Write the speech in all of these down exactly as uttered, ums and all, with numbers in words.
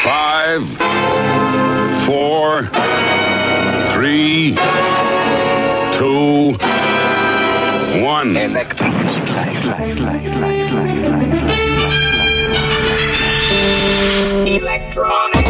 Five, four, three, two, one. Electro Music Live. Live, live, live, live, live. Electronic.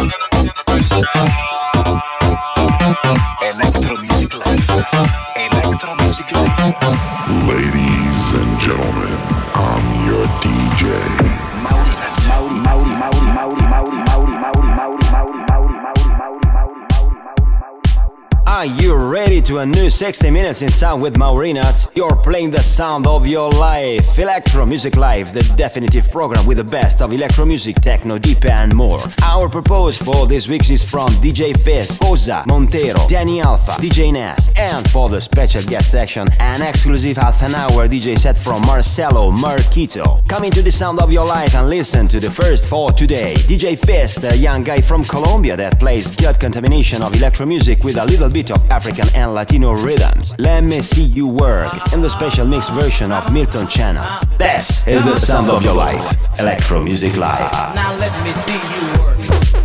Electro Music Live. Electro Music Live. Ladies and gentlemen, I'm your D J. Maurinats. Mauri, Mauri, Mauri, Mauri, Mauri, Mauri, Mauri, Mauri, Mauri, Mauri, Mauri, Mauri, Mauri. Are you ready to a new sixty minutes in sound with Maurinats? You're playing the sound of your life. Electro Music Live, the definitive program with the best of electro music, techno, deep and more. Our purpose for this week is from D J Fist, Boza, Montero, Danny Alpha, D J Nas, and for the special guest section, an exclusive half an hour D J set from Marcelo Marquito. Come into the sound of your life and listen to the first for today. D J Fist, a young guy from Colombia that plays good contamination of electro music with a little bit of African and Latino rhythms. Let me see you work in the special mix version of Milton Channels. This is the sound of your life. Electro Music Live. Now let me see you work.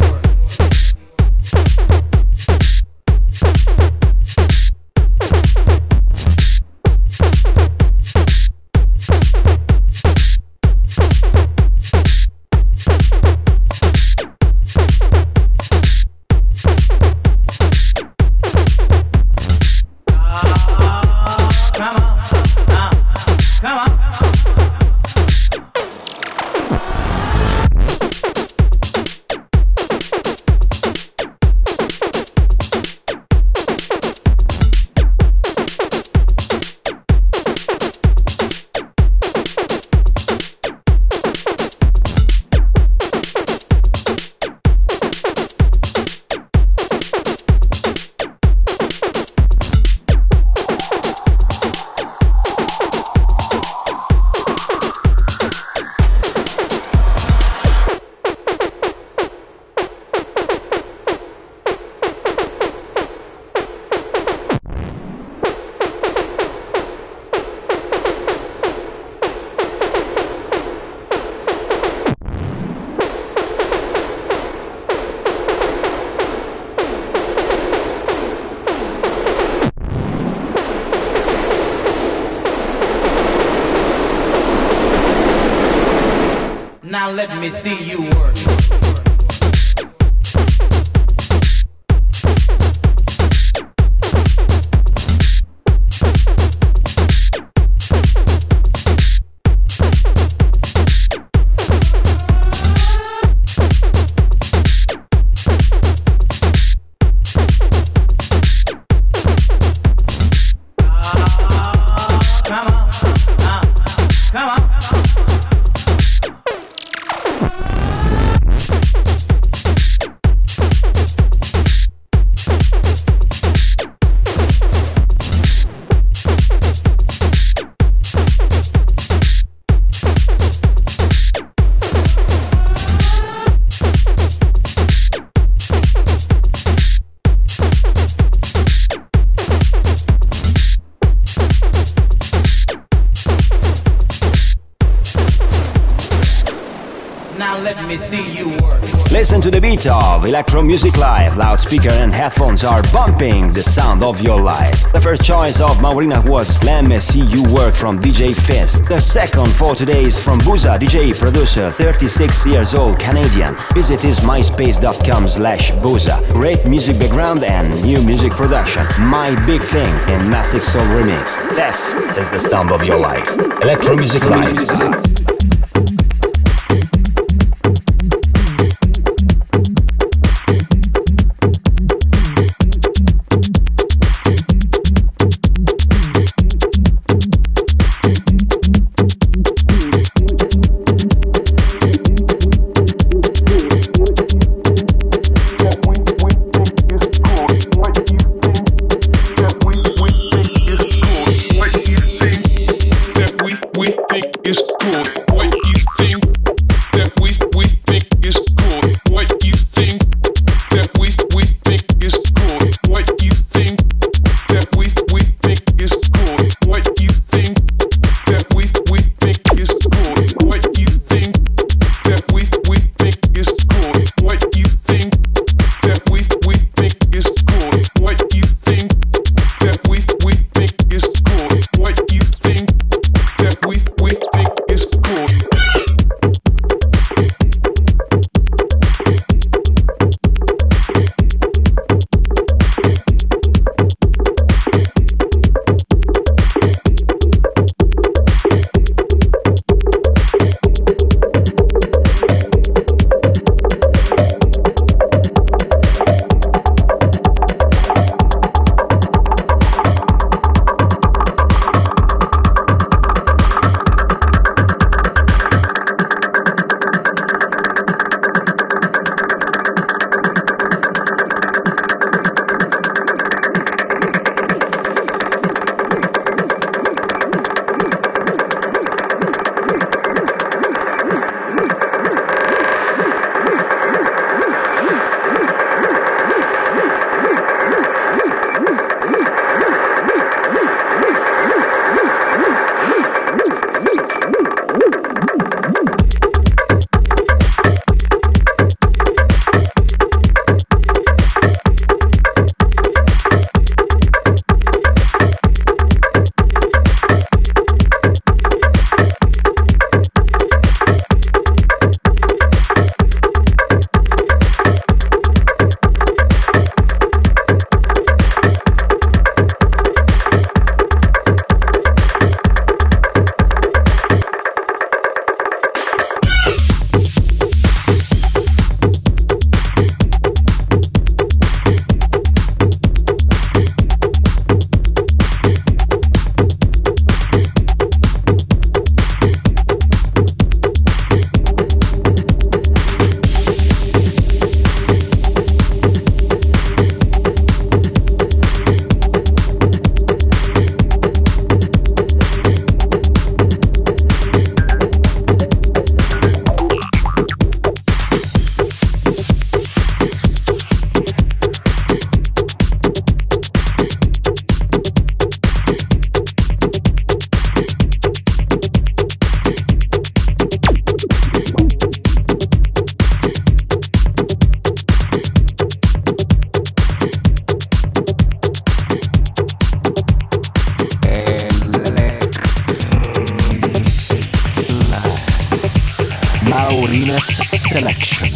Now let me see you work. Listen to the beat of Electro Music Live. Loudspeaker and headphones are bumping the sound of your life. The first choice of Maurina was Let Me See You Work from D J Fist. The second for today is from Boza, D J producer, thirty-six years old, Canadian. Visit his myspace.com slash Boza. Great music background and new music production. My Big Thing in Mastic Soul Remix. This is the sound of your life. Electro Music Live. It's cool. Maurinat's Selection.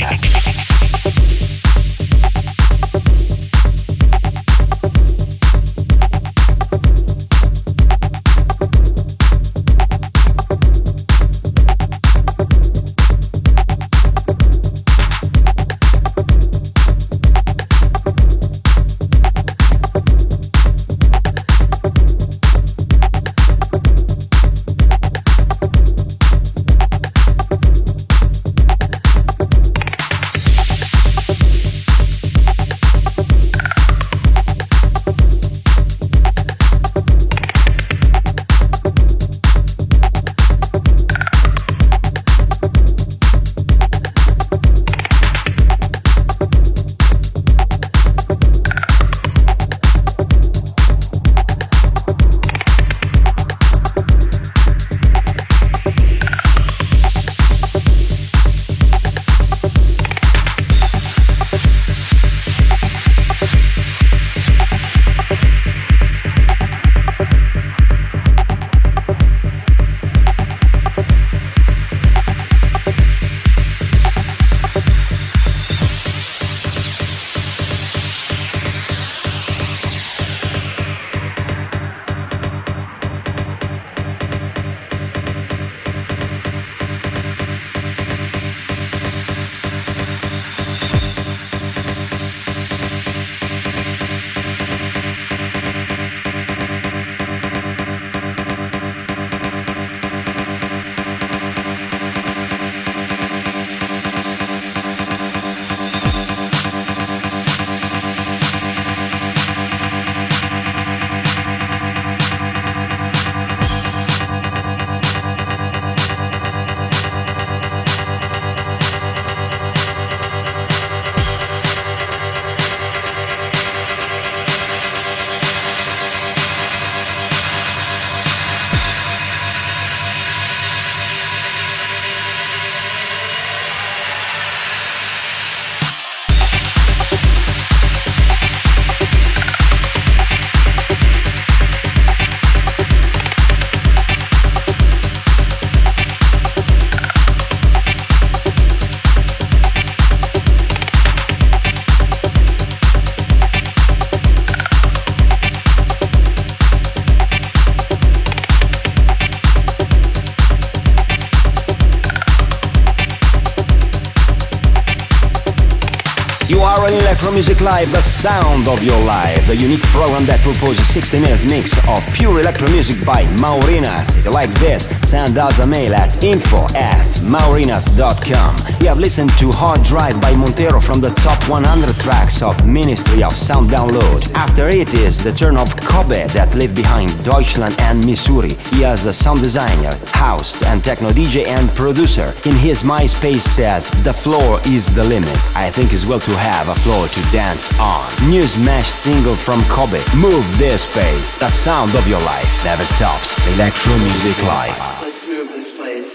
Electro Music Live, the sound of your life, the unique program that proposes a sixty minute mix of pure electro music by Maurinats. If you like this, send us a mail at info at maurinats dot com. You have listened to Hard Drive by Montero from the top one hundred tracks of Ministry of Sound Download. After it is the turn of Kobe that lived behind Deutschland and Missouri. He is a sound designer, house and techno D J and producer. In his MySpace says, the floor is the limit. I think it's well to have a floor to dance on. New smash single from Kobe, Move This Space. The sound of your life never stops. Electro Music Live. Let's move this place.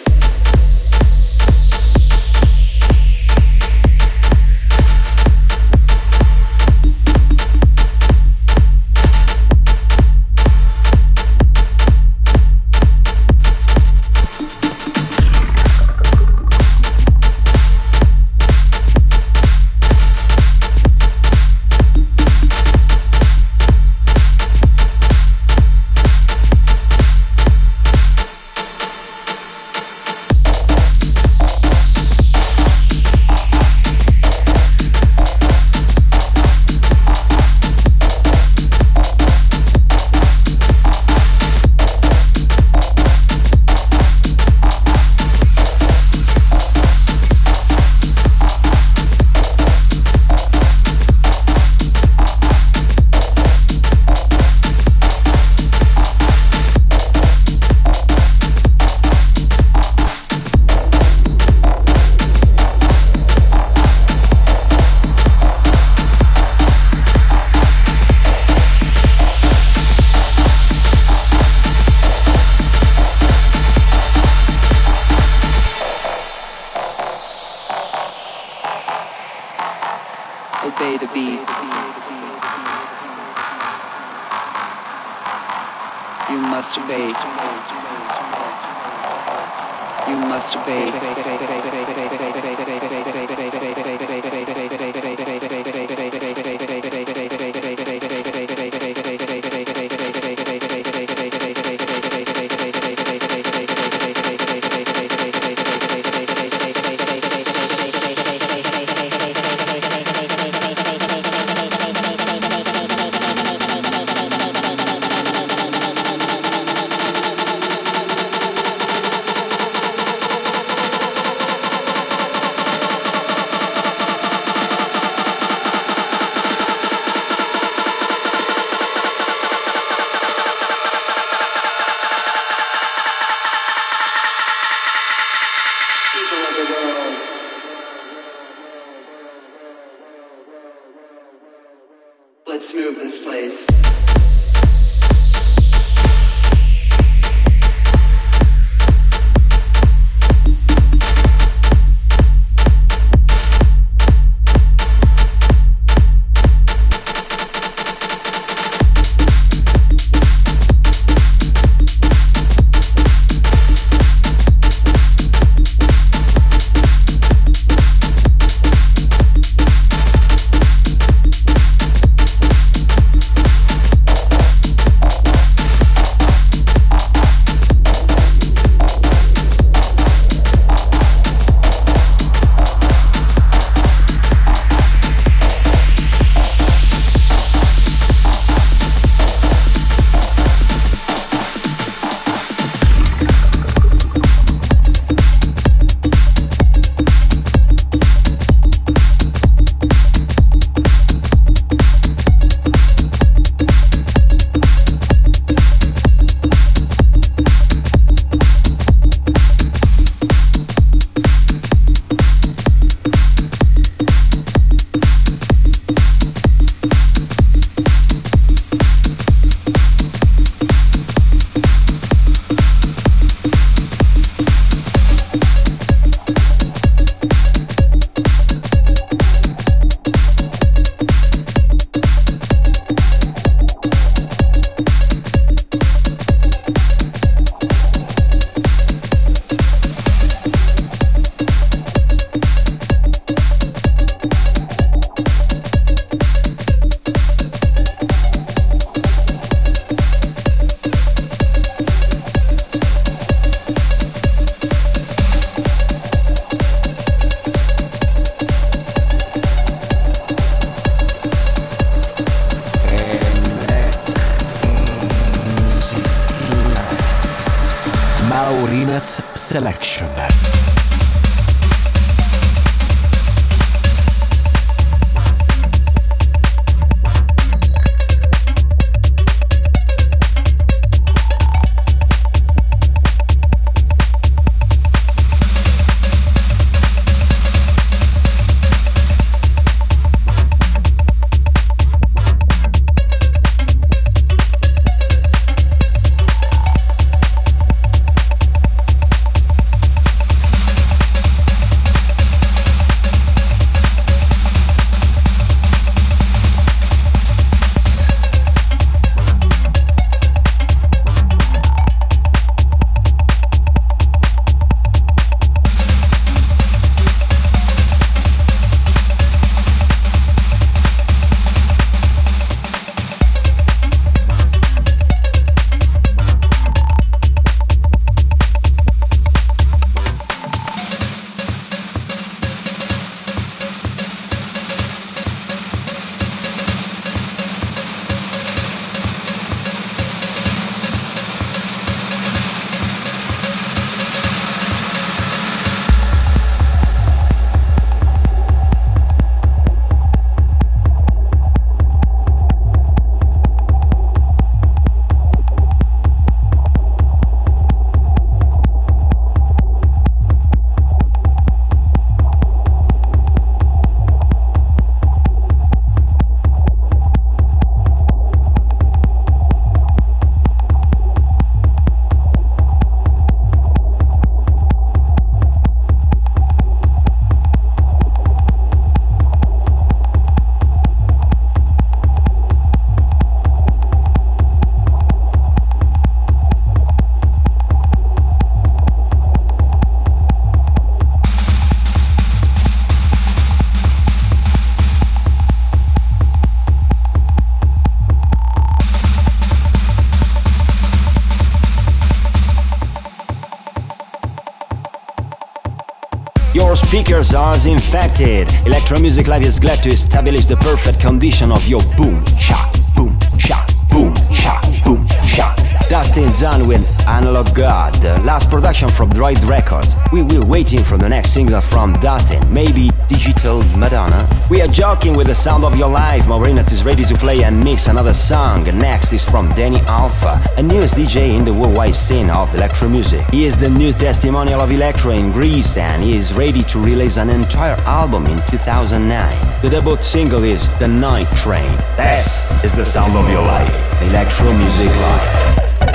Obey the beat. You must obey. You must obey. Let's move this place. Maurinat Selection. Your speakers are infected. Electro Music Live is glad to establish the perfect condition of your boom, cha, boom, cha, boom, cha, boom, cha. Dustin Zahn with Analog God, the last production from Droid Records. We will waiting for the next single from Dustin, maybe Digital Madonna. We are joking with the sound of your life. Maurinats is ready to play and mix another song. Next is from Danny Alpha, a newest D J in the worldwide scene of electro music. He is the new testimonial of electro in Greece and he is ready to release an entire album in two thousand nine. The debut single is The Night Train. This is the sound of your life. Electro Music Live.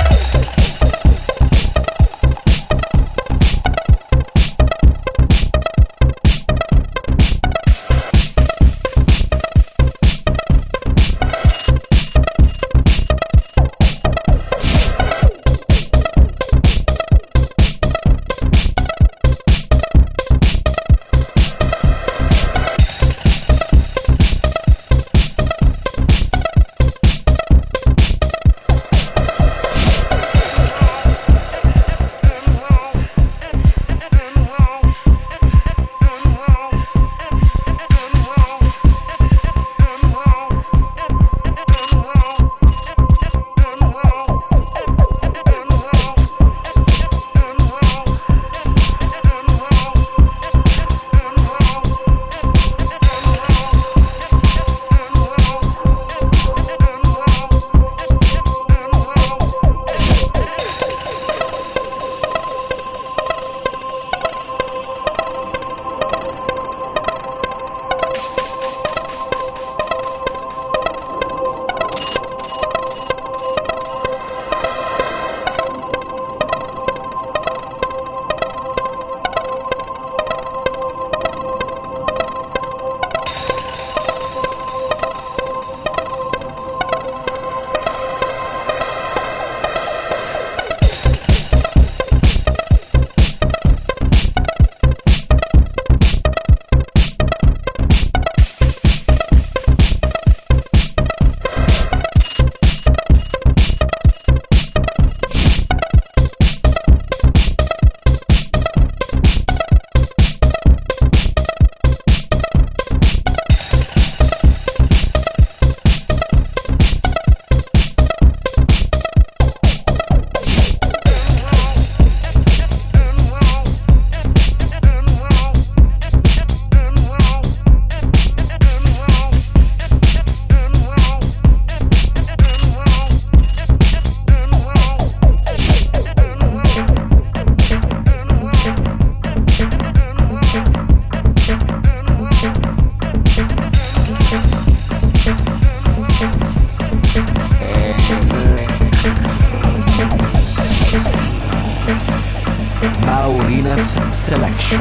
Maurinats Selection.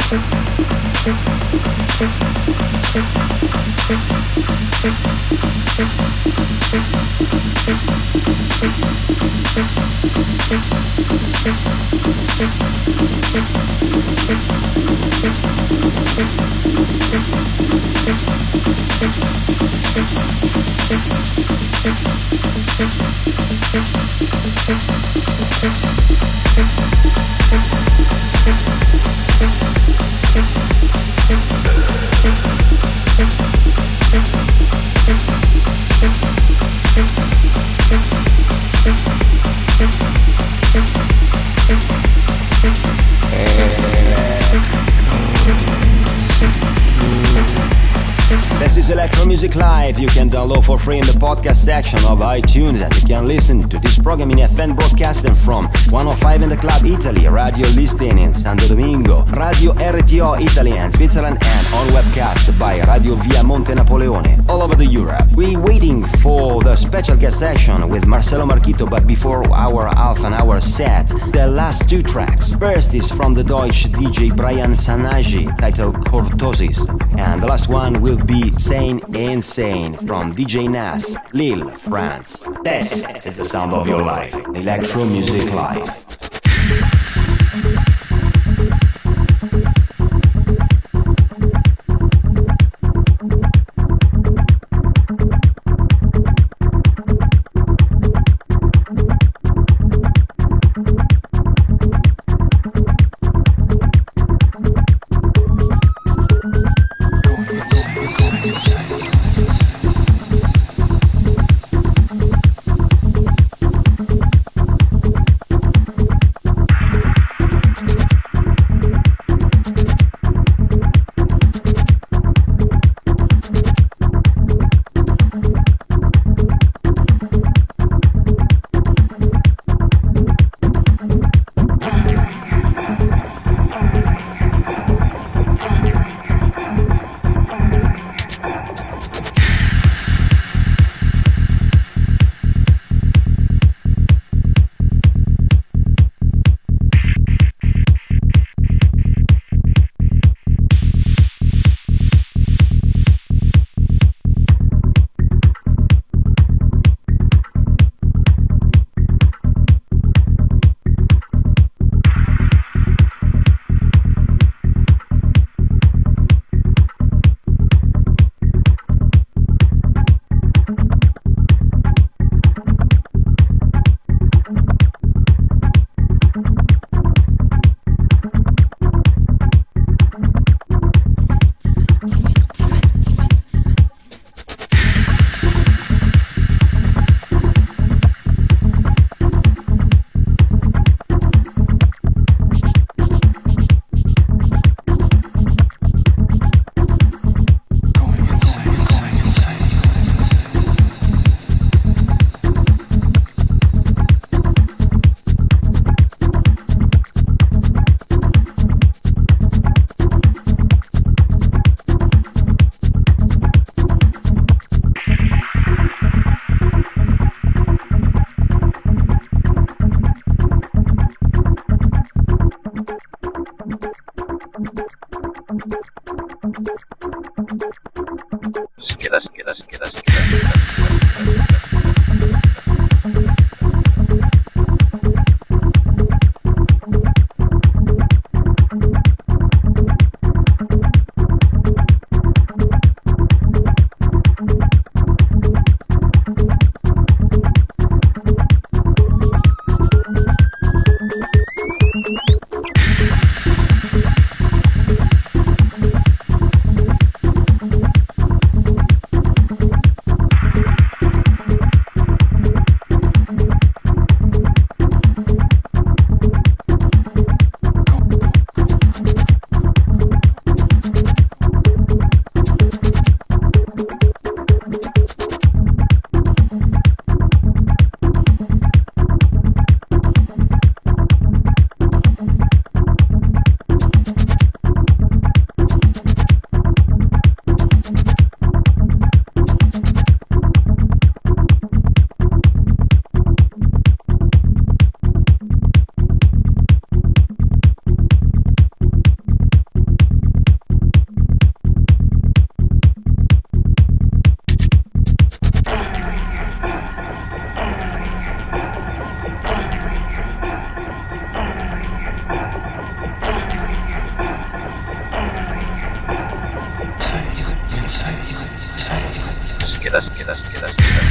This is Electro Music Live. You can download for free in the podcast section of iTunes, and you can listen to this program in F M broadcasting from one oh five in the Club Italy, Radio Listing in Santo Domingo, Radio R T O Italy and Switzerland, and on webcast by Radio Via Monte Napoleone all over the Europe. We're waiting for the special guest session with Marcelo Marchito, but before our half an hour set, the last two tracks. First is from the Deutsch D J Brian Sanagi, titled Cortosis, and the last one will be Sane Insane from D J Nas, Lille, France. This is the sound of your life, Electro Music Live.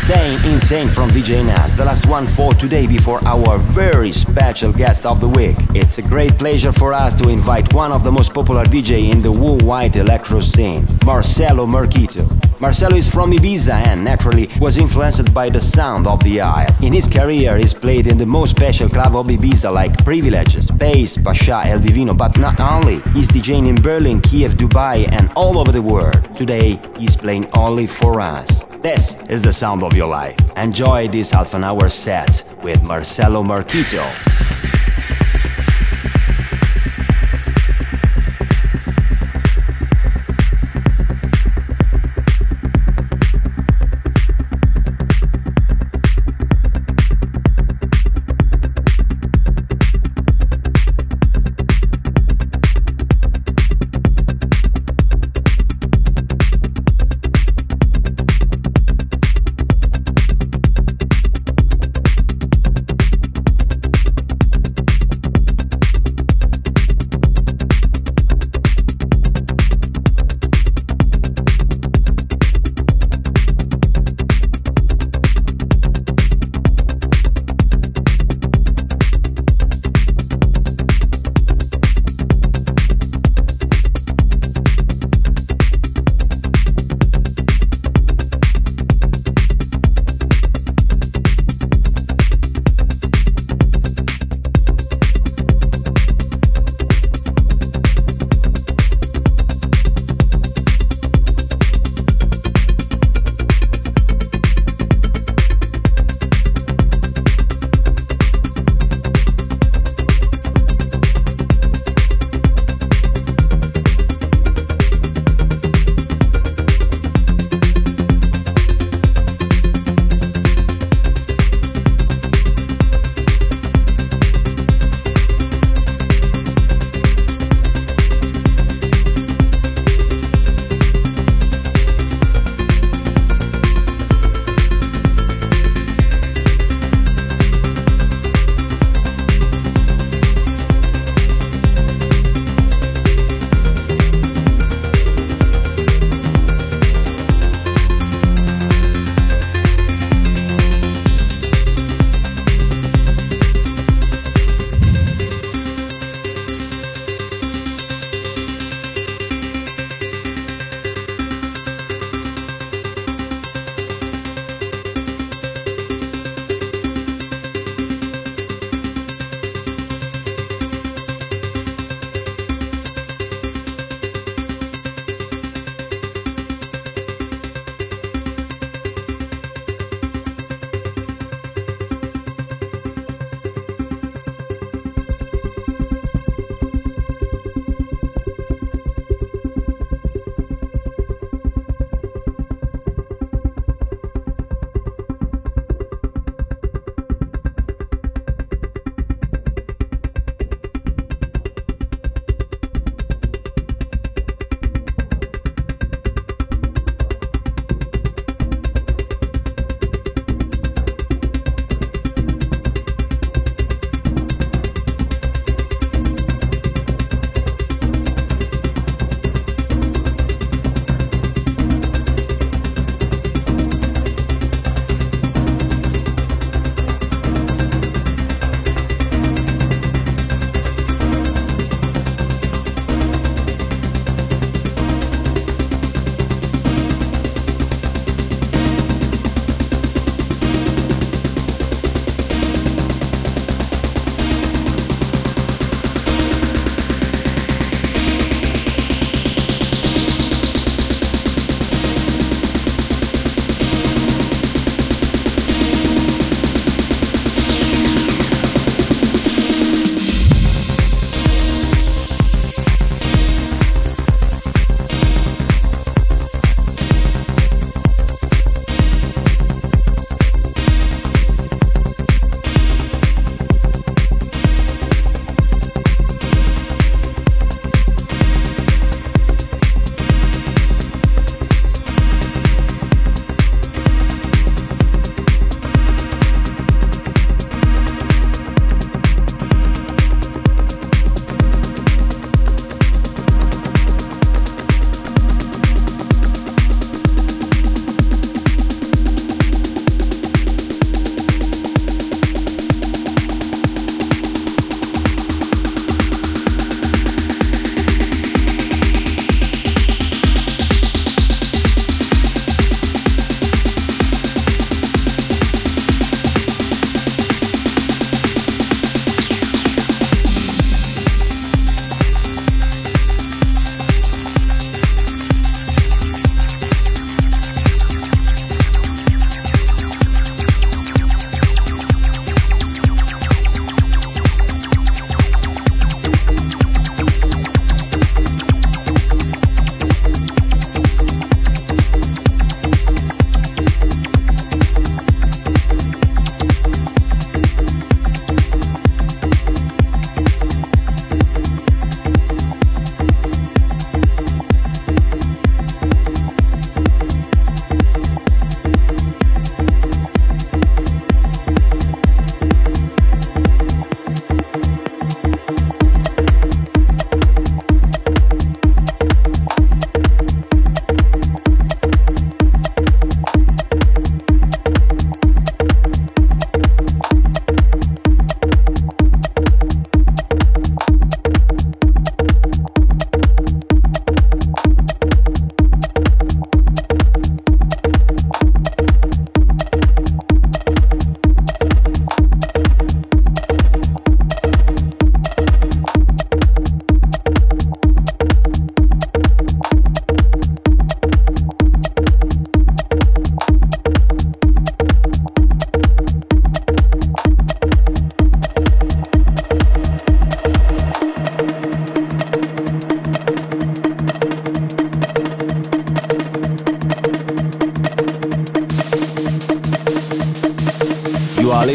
Insane, Insane from D J Nas, the last one for today before our very special guest of the week. It's a great pleasure for us to invite one of the most popular D J in the worldwide electro scene, Marcelo Marquito. Marcelo is from Ibiza and naturally was influenced by the sound of the isle. In his career, he's played in the most special club of Ibiza like Privilege, Space, Pasha, El Divino, but not only. He's DJing in Berlin, Kiev, Dubai and all over the world. Today, he's playing only for us. This is the sound of your life. Enjoy this half an hour set with Marcelo Marquito.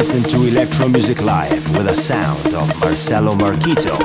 listen to Electro Music Live with the sound of Marcelo Marquito.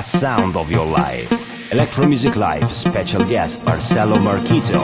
the sound of your life. Electro Music Live special guest Marcello Marchito.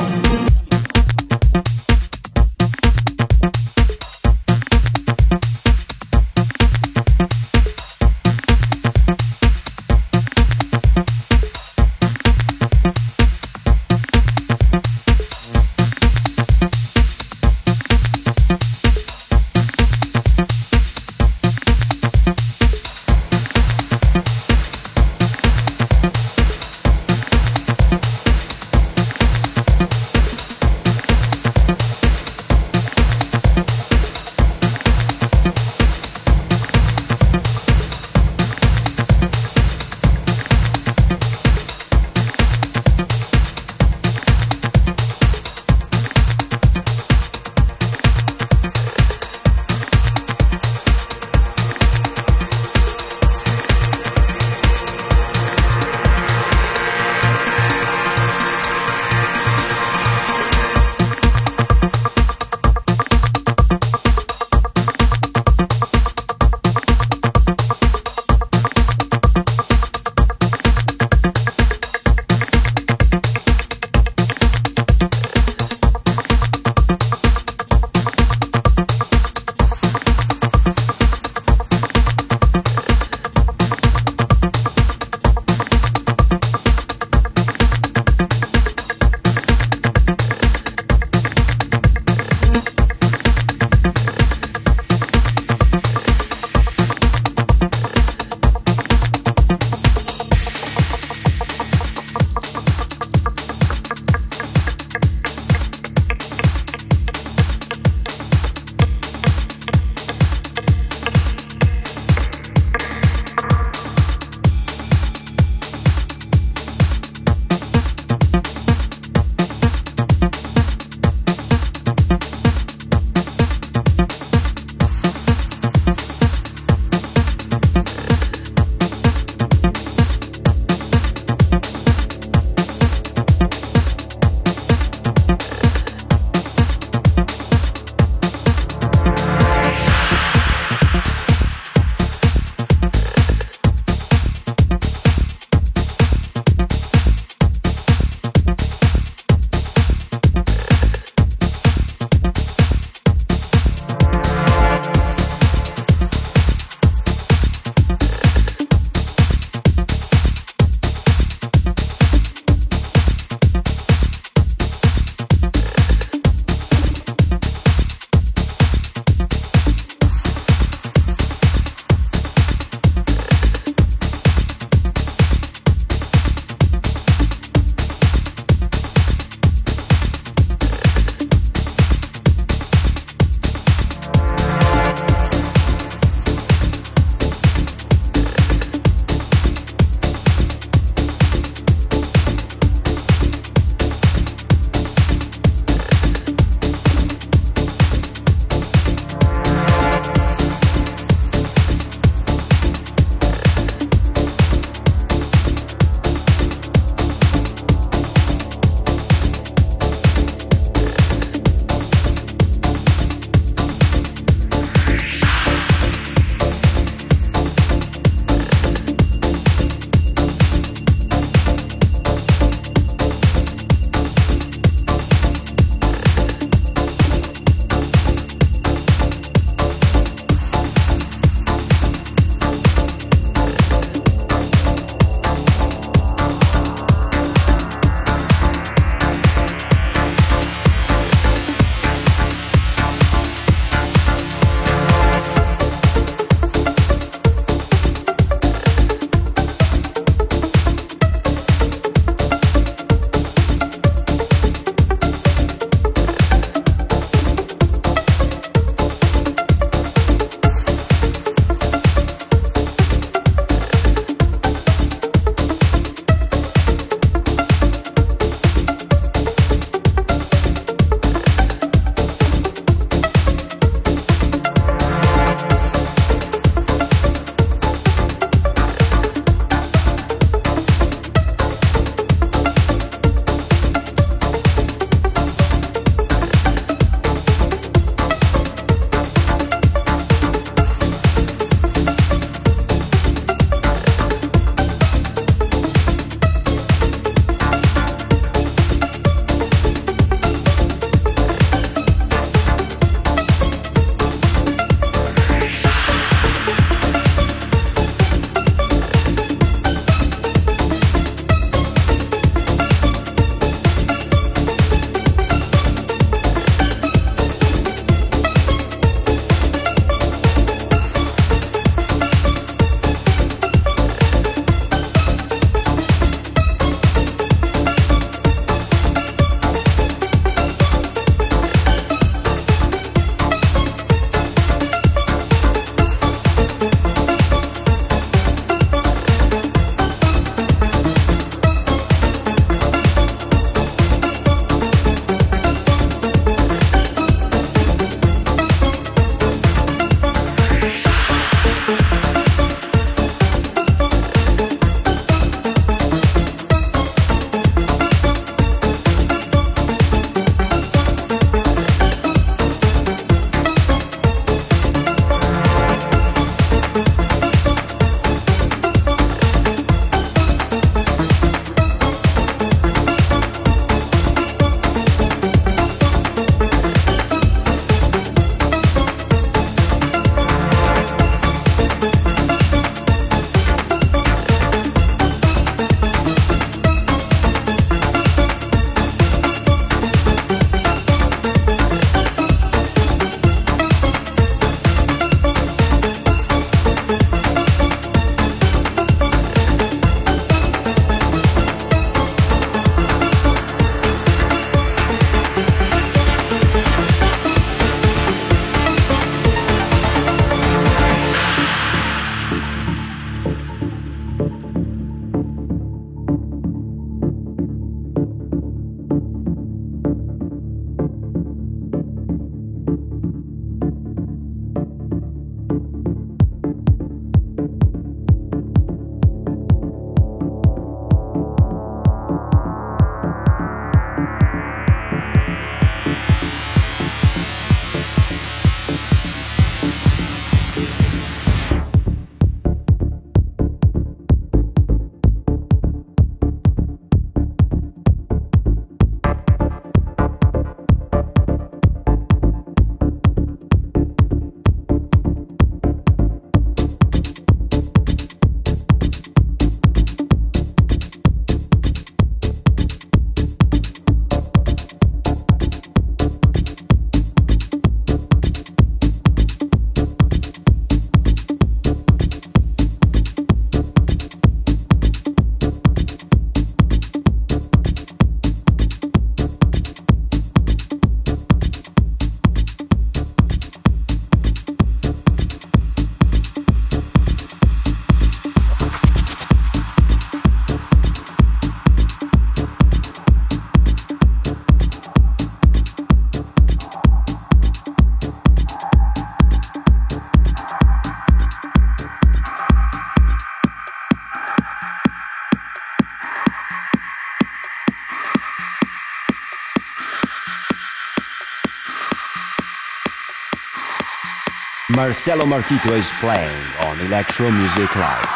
Marcelo Marchito is playing on Electro Music Live.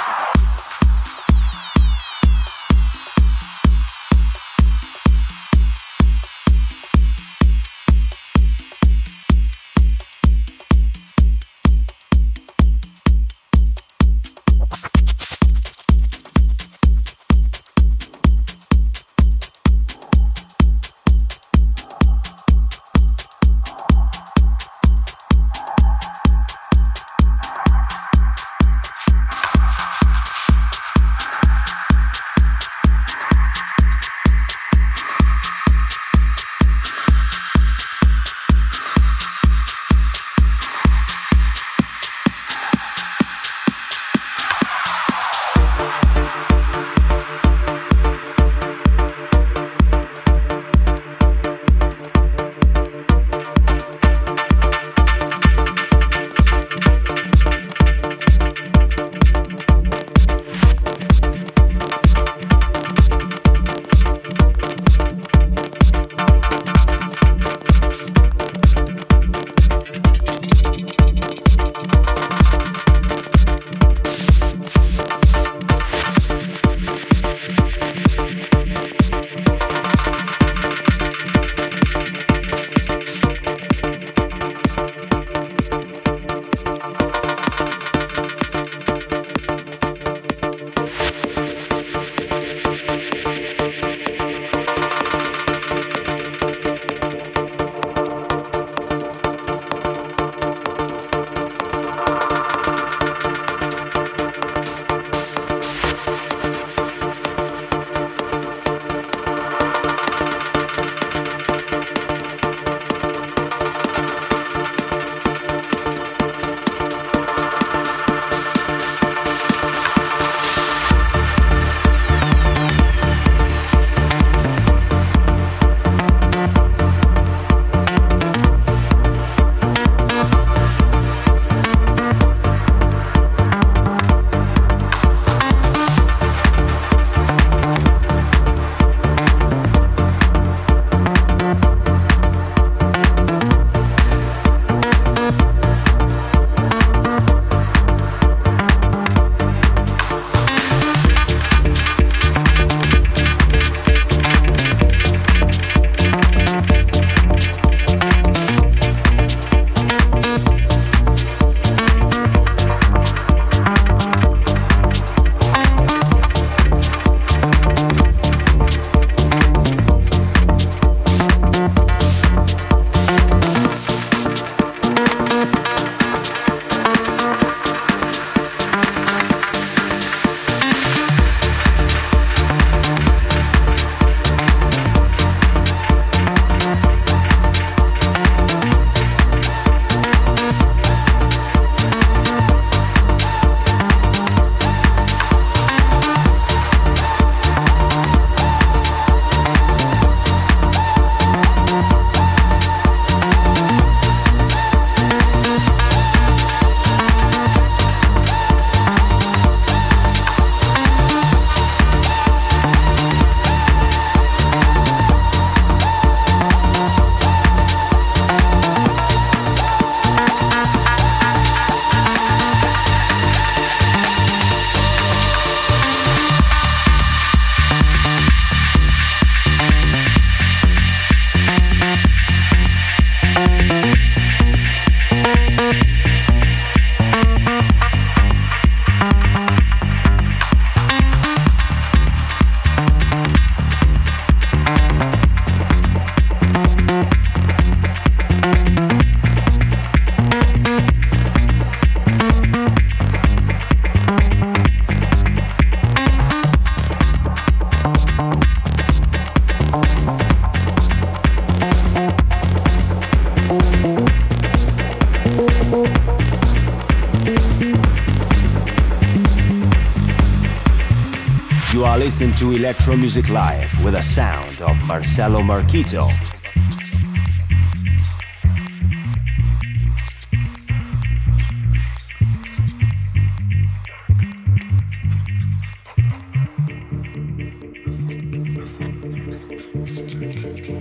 You are listening to Electro Music Live with the sound of Marcelo Marchito.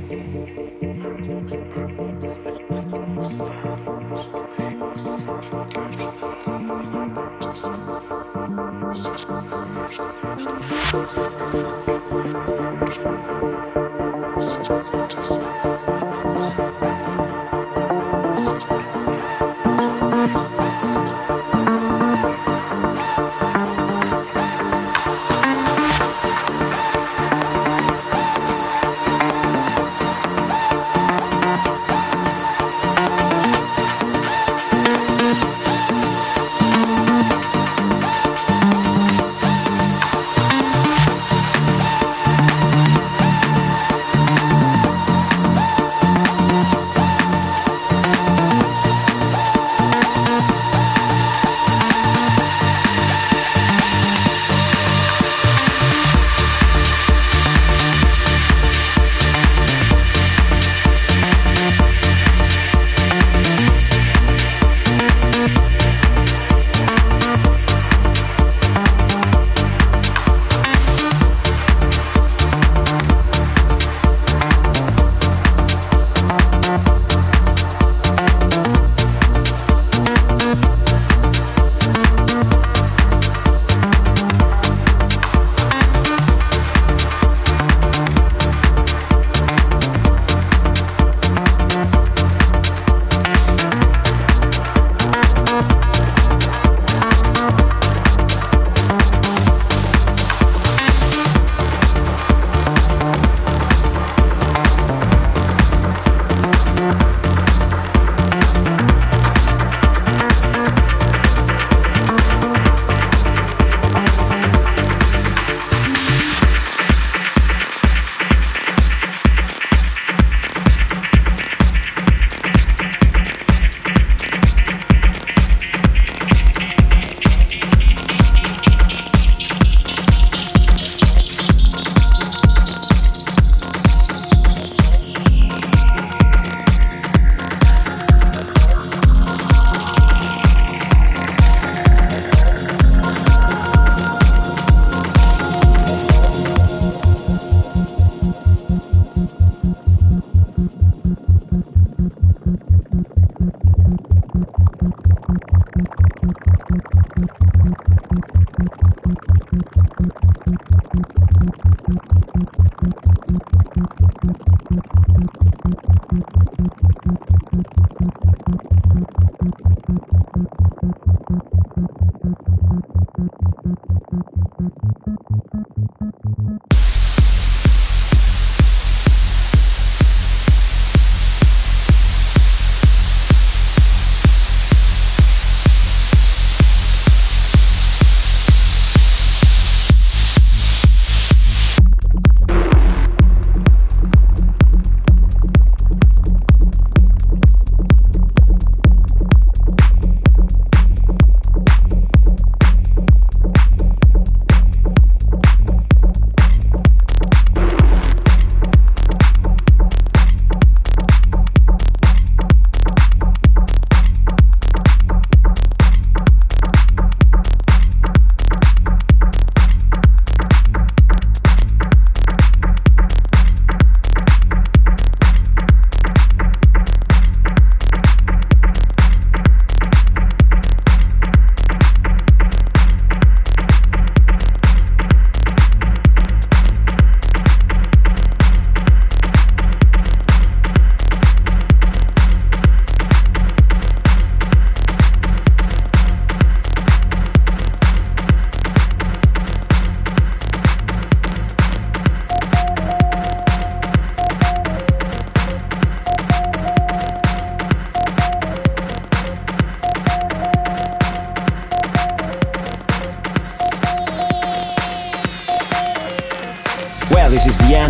Sound.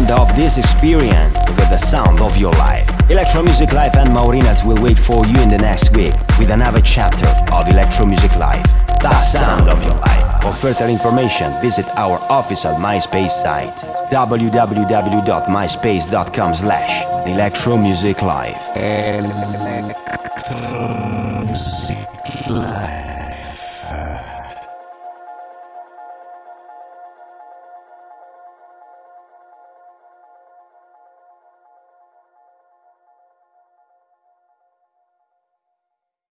end of this experience with the sound of your life. Electro Music Live and Maurinats will wait for you in the next week with another chapter of Electro Music Live, the sound of your life. For further information, visit our official MySpace site, w w w dot myspace dot com slash Electro Music Live.